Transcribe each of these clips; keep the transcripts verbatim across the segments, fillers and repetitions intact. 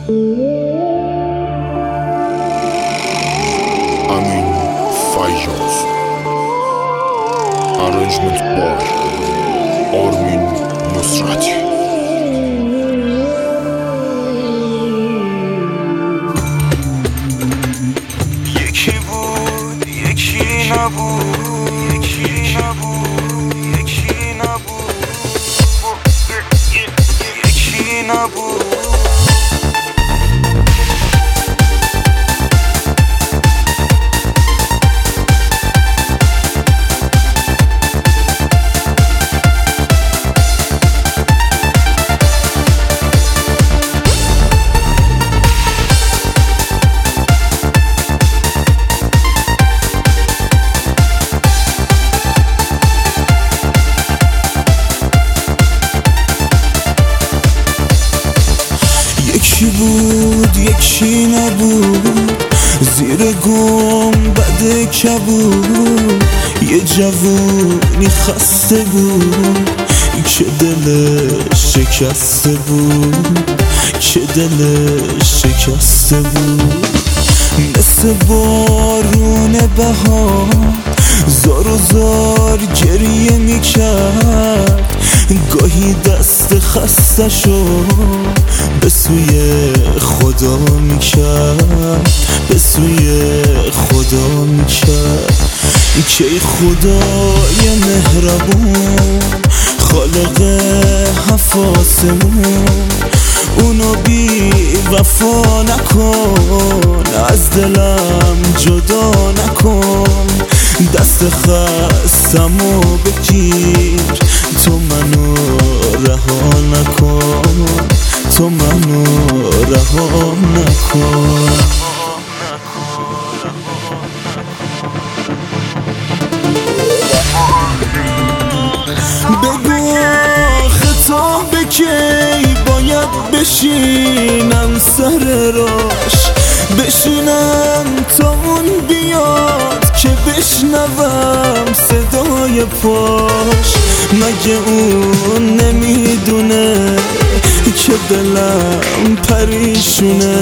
Amin Fayyoz. Arrangement by Armin Nusrati. یکی بود یکی نبود، یکی نبود یکی نبود یکی نبود. یکی بود یکی نبود، زیر گنبد کبود یه جوونی خسته بود که دلش شکسته بود، که دلش شکسته بود. مثل بارون بهار زار و زار گریه میکرد، گاهی دست خسته شو به سوی خدا میکرد، به سوی خدا میکرد. که خدای مهربون خالق حفاظمون، اونو بی وفا نکن، از دلم جدا نکن. دست خستمو بگیر، تو منو رها نکن، تو منو رها نکن. بگو خطاب کی باید بشینم سر راش، بشینم تا اون بیاد که بشنوم صدای پاش. مگه اون نمیدونه که دلم پریشونه،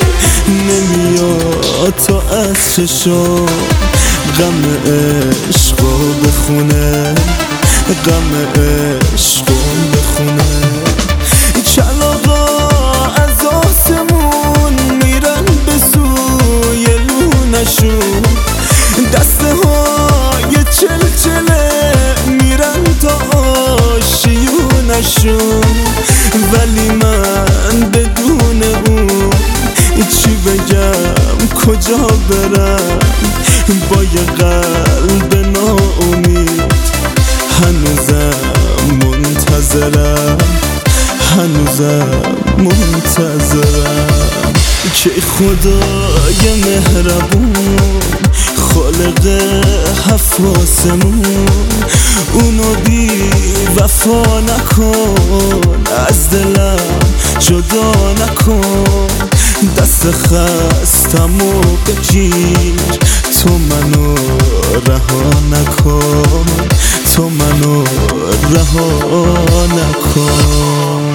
نمیاد تا از چشم غم عشقو بخونه، غم عشقو بخونه. کلاغا از آسمون میرن به سوی لونشون، دسته های چلچله میرن تا آشیونشون. ولی من بدون اون چی بگم، کجا برم با یه قلب ناامید. هنوزم منتظرم، هنوزم منتظرم. که خدای مهربون خالق حفاظمون، اونو بی وفا نکن، از دلم جدا نکن. دست خستمو بگیر، تو منو رها نکن، تو منو رها نکن.